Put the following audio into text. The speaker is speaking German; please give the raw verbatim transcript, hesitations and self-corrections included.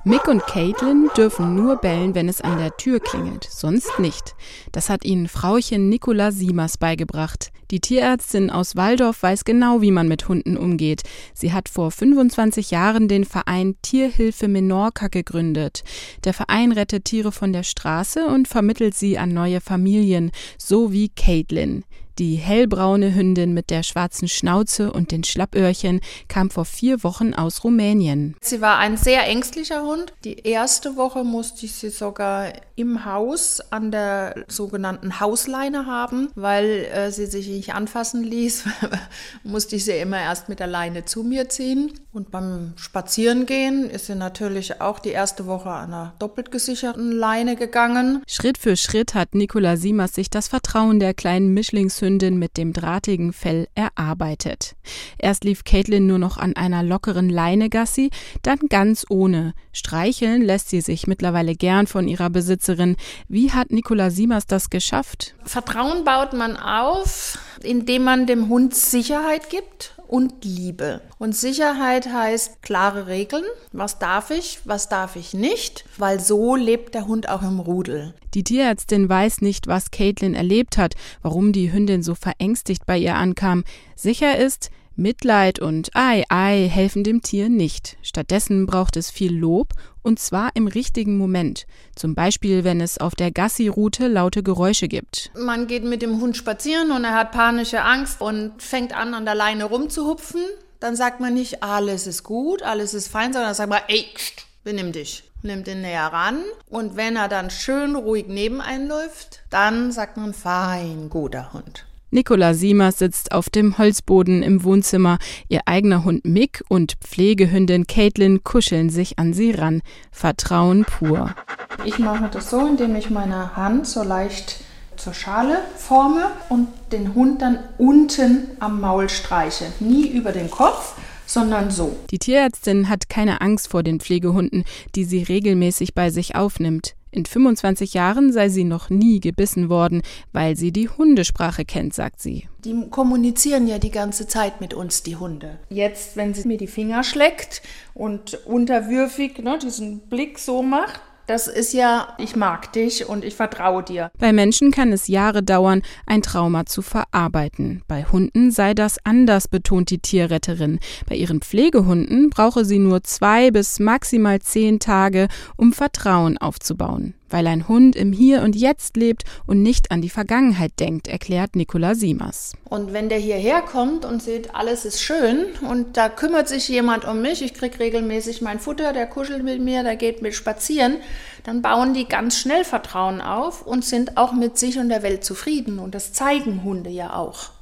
Mick und Caitlin dürfen nur bellen, wenn es an der Tür klingelt, sonst nicht. Das hat ihnen Frauchen Nicola Siemers beigebracht. Die Tierärztin aus Walldorf weiß genau, wie man mit Hunden umgeht. Sie hat vor fünfundzwanzig Jahren den Verein Tierhilfe Menorca gegründet. Der Verein rettet Tiere von der Straße und vermittelt sie an neue Familien, so wie Caitlin. Die hellbraune Hündin mit der schwarzen Schnauze und den Schlappöhrchen kam vor vier Wochen aus Rumänien. Sie war ein sehr ängstlicher Hund. Die erste Woche musste ich sie sogar im Haus an der sogenannten Hausleine haben, weil äh, sie sich nicht anfassen ließ. Musste ich sie immer erst mit der Leine zu mir ziehen. Und beim Spazierengehen ist sie natürlich auch die erste Woche an einer doppelt gesicherten Leine gegangen. Schritt für Schritt hat Nicola Siemers sich das Vertrauen der kleinen Mischlingshündin mit dem drahtigen Fell erarbeitet. Erst lief Caitlin nur noch an einer lockeren Leine Gassi, dann ganz ohne. Streicheln lässt sie sich mittlerweile gern von ihrer Besitzerin. Wie hat Nicola Siemers das geschafft? Vertrauen baut man auf, indem man dem Hund Sicherheit gibt und Liebe. Und Sicherheit heißt klare Regeln. Was darf ich, was darf ich nicht? Weil so lebt der Hund auch im Rudel. Die Tierärztin weiß nicht, was Caitlin erlebt hat, warum die Hündin so verängstigt bei ihr ankam. Sicher ist, Mitleid und Ei, Ei helfen dem Tier nicht. Stattdessen braucht es viel Lob, und zwar im richtigen Moment. Zum Beispiel, wenn es auf der Gassi-Route laute Geräusche gibt. Man geht mit dem Hund spazieren und er hat panische Angst und fängt an, an der Leine rumzuhupfen. Dann sagt man nicht, alles ist gut, alles ist fein, sondern dann sagt man, ey, pst, benimm dich. Nimmt ihn näher ran und wenn er dann schön ruhig neben einläuft, dann sagt man, fein, guter Hund. Nicola Siemers sitzt auf dem Holzboden im Wohnzimmer. Ihr eigener Hund Mick und Pflegehündin Caitlin kuscheln sich an sie ran. Vertrauen pur. Ich mache das so, indem ich meine Hand so leicht zur Schale forme und den Hund dann unten am Maul streiche. Nie über den Kopf, sondern so. Die Tierärztin hat keine Angst vor den Pflegehunden, die sie regelmäßig bei sich aufnimmt. In fünfundzwanzig Jahren sei sie noch nie gebissen worden, weil sie die Hundesprache kennt, sagt sie. Die kommunizieren ja die ganze Zeit mit uns, die Hunde. Jetzt, wenn sie mir die Finger schlägt und unterwürfig, ne, diesen Blick so macht, das ist ja, ich mag dich und ich vertraue dir. Bei Menschen kann es Jahre dauern, ein Trauma zu verarbeiten. Bei Hunden sei das anders, betont die Tierretterin. Bei ihren Pflegehunden brauche sie nur zwei bis maximal zehn Tage, um Vertrauen aufzubauen. Weil ein Hund im Hier und Jetzt lebt und nicht an die Vergangenheit denkt, erklärt Nicola Siemers. Und wenn der hierher kommt und sieht, alles ist schön und da kümmert sich jemand um mich, ich kriege regelmäßig mein Futter, der kuschelt mit mir, der geht mit spazieren, dann bauen die ganz schnell Vertrauen auf und sind auch mit sich und der Welt zufrieden. Und das zeigen Hunde ja auch.